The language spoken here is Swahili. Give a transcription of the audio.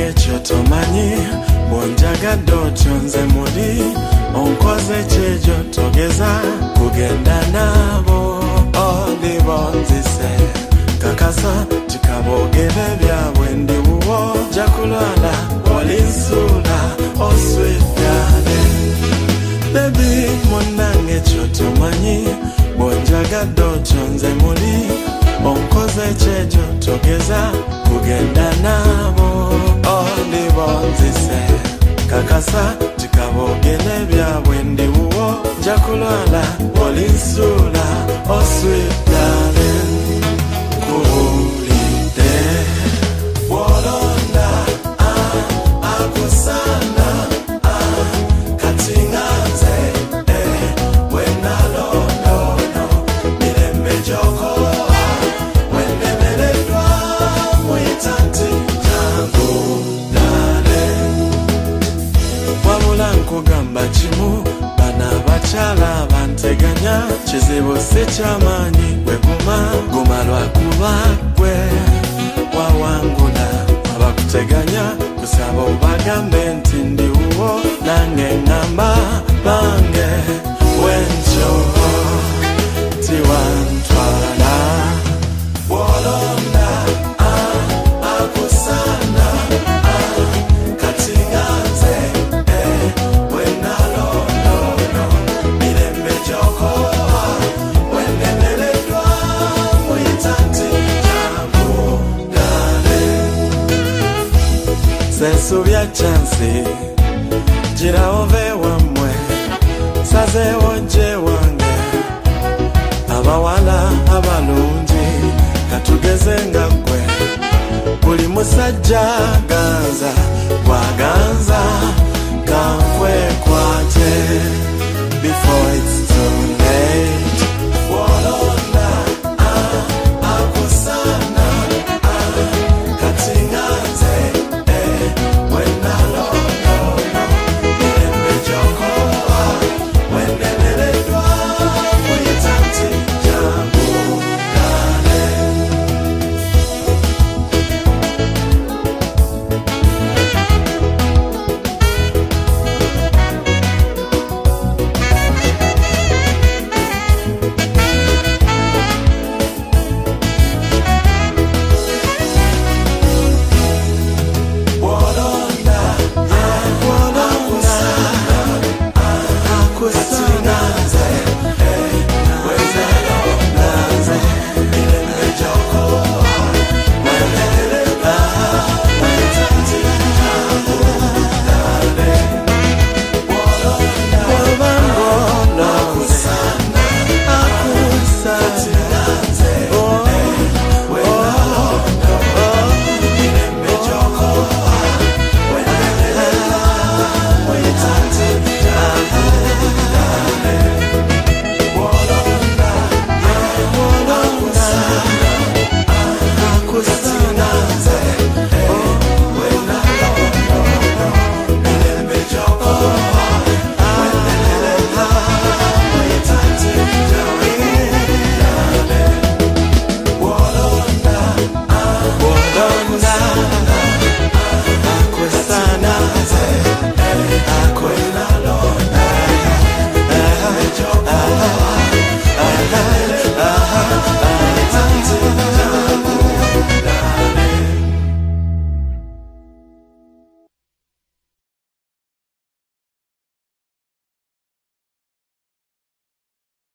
munange kyotomanyi bwonjagadde otyo nze muli onkoze kyejo togeza kugenda nabo oli bonzise kakasa tikabogere byabwe ndi wuwo jakulwala olinsula oswedane baby munange kyotomanyi bwonjagadde otyo nze muli onkoze kyejo togeza kugenda nabo oli bonzise kakasa tikabogere byabwe ndi wuwo jakulwala olinsula oswedane kulide wolonda akusana katinganze wenalondono mirembe joko wendemeledwa muitanti jangu dale wabula nkugamba kimu bana bakyala banteganya kizibu sikyamanyi gwe guma lwakuba gwe wawangula abakuteganya kusaba obagambe nti ndi wuwo nange ngamba bange wenkyo tiwantwala wolonda akusana katinganze wenalondono mirembe joko wendemeledwa muitanti jangu dale sesubya chansi gira ove wamwe sazewo nje wange abawala abalungi katugeze nga gwe buli musajja ganza waganza kankwekwate before it's